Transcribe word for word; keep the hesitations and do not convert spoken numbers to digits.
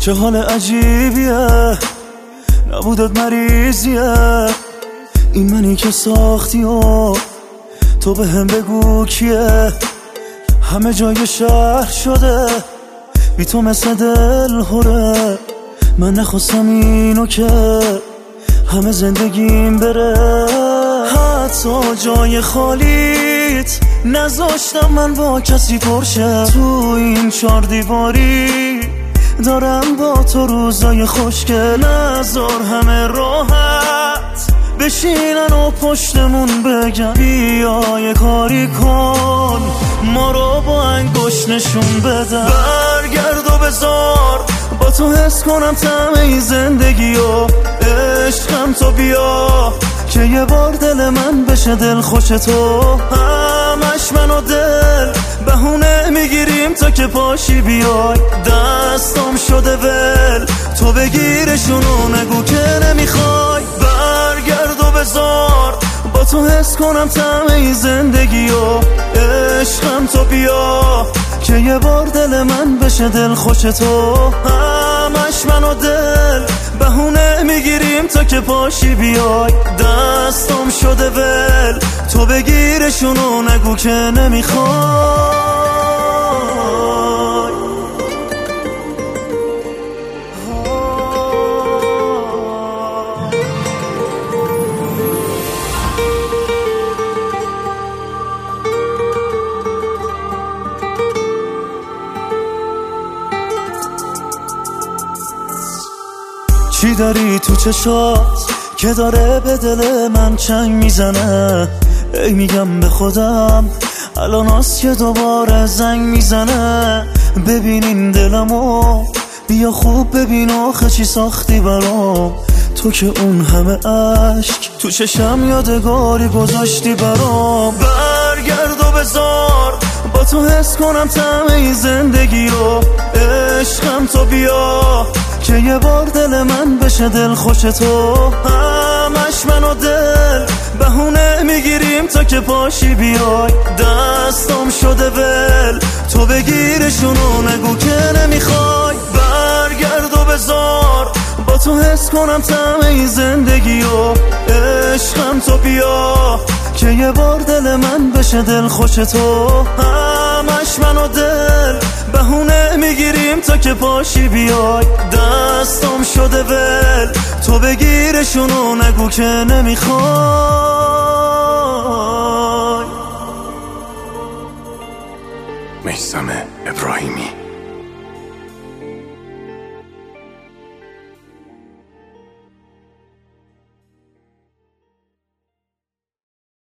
چه حال عجیبیه، نبودت مریضیه. این منی که ساختی و تو به هم بگو کیه. همه جای شهر شده بی تو مثل دل هره. من نخواستم اینو که همه زندگیم بره. حتی جای خالیت نذاشتم من با کسی پرشه. تو این چار دیواری دارم با تو روزای خوشگل. نذار همه راحت بشینن و پشتمون بگن بیا یه کاری کن، ما رو با انگشت نشون بدن. برگرد و بذار با تو حس کنم طعم زندگی و عشقم. تو بیا که یه بار دل من بشه دل خوش تو. همش من و دل بهونه میگیریم تا که پاشی بیای. دستم شده ول تو بگیرشونو نگو که نمیخوای. برگرد و بذار با تو حس کنم طعم زندگی و عشقم. تو بیا که یه بار دل من بشه دل خوش تو. همش من و دل بهونه میگیریم تا که پاشی بیای. دستم شده ول تو بگیرشونو نگو که نمیخوای. چی داری تو چشات که داره به دل من چنگ میزنه؟ ای میگم به خودم الان هست که دوباره زنگ میزنه. ببینین دلمو بیا خوب ببین آخه چی ساختی برام. تو که اون همه عشق تو چشم یادگاری گذاشتی برام. برگرد و بذار با تو حس کنم طعم زندگی رو عشقم. تو بیا که یه بار دل من بشه دل خوش تو. همش من و دل بهونه میگیریم تا که پاشی بیای. دستم شده ول تو بگیرشونو نگو که نمیخوای. برگرد و بذار با تو حس کنم طعم زندگی و عشقم. تو بیا که یه بار دل من بشه دل خوش تو. همش من و دل بهونه میگیریم تا که پاشی بیای. دستم شده ول تو بگیرشونو نگو که نمیخوای. میثم ابراهیمی.